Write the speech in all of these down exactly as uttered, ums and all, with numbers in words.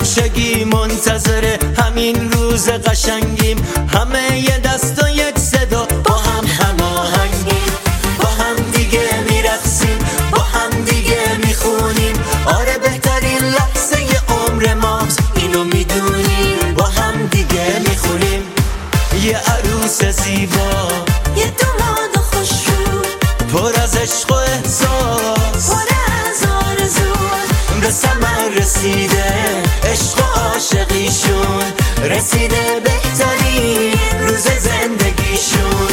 همیشگی منتظر همین روز قشنگیم، همه یه دست و یک صدا با هم هماهنگیم، با هم دیگه میرقصیم، با هم دیگه میخونیم. آره بهترین لحظه ی عمر ماست، اینو میدونیم، با هم دیگه میخونیم. یه عروس زیبا، یه داماد خوشرو، پر از عشق و احساس، پر از آرزو، به ثمر رسیده عشق و عاشقیشون، رسیده بهترین روز زندگیشون.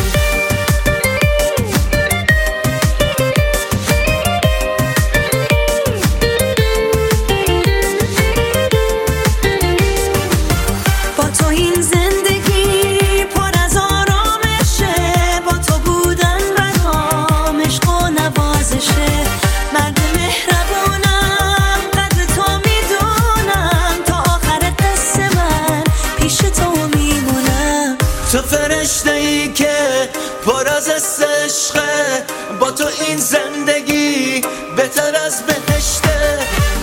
با تو این زندگی پر از آرامشه، با تو بودن برام عشق و نوازشه. مرد مهربونم، قدر تو میدونم، تا آخر قصه من پیش تو میمونم. تو فرشته ای که پر از عشقه، با تو این زندگی بهتر از بهشته.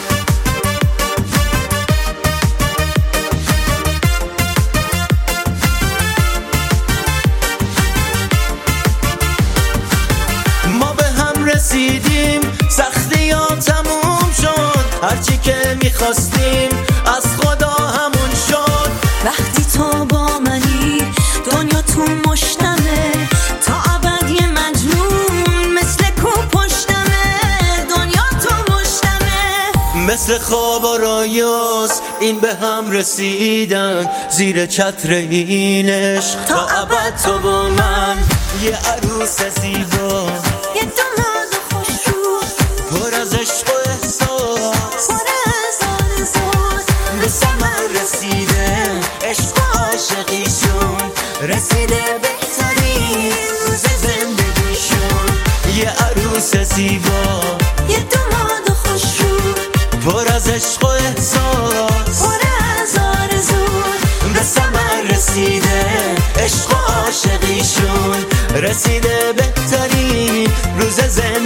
ما به هم رسیدیم، سختی ها تموم شد، هرچی که میخواستیم از خدا همون شد. وقتی تو با منی دنیا تو مشتمه، تا ابد یه مجنون مثل کو پشتمه. دنیا تو مشتمه، مثل خواب و رایاس این به هم رسیدن، زیر چتر این عشق تا ابد تو با من. یه عروس زیبا، یه داماد خوشرو، پر از عشق و احساس، پر از آرزو، به ثمر رسیده عشق و عاشقیشون، رسیده بهترین روز زندگیشون. یه عروس زیبا، یه داماد خوشرو، پر از عشق و احساس، پر از آرزو، به ثمر رسیده عشق و عاشقیشون، رسیده بهترین روز زندگیشون.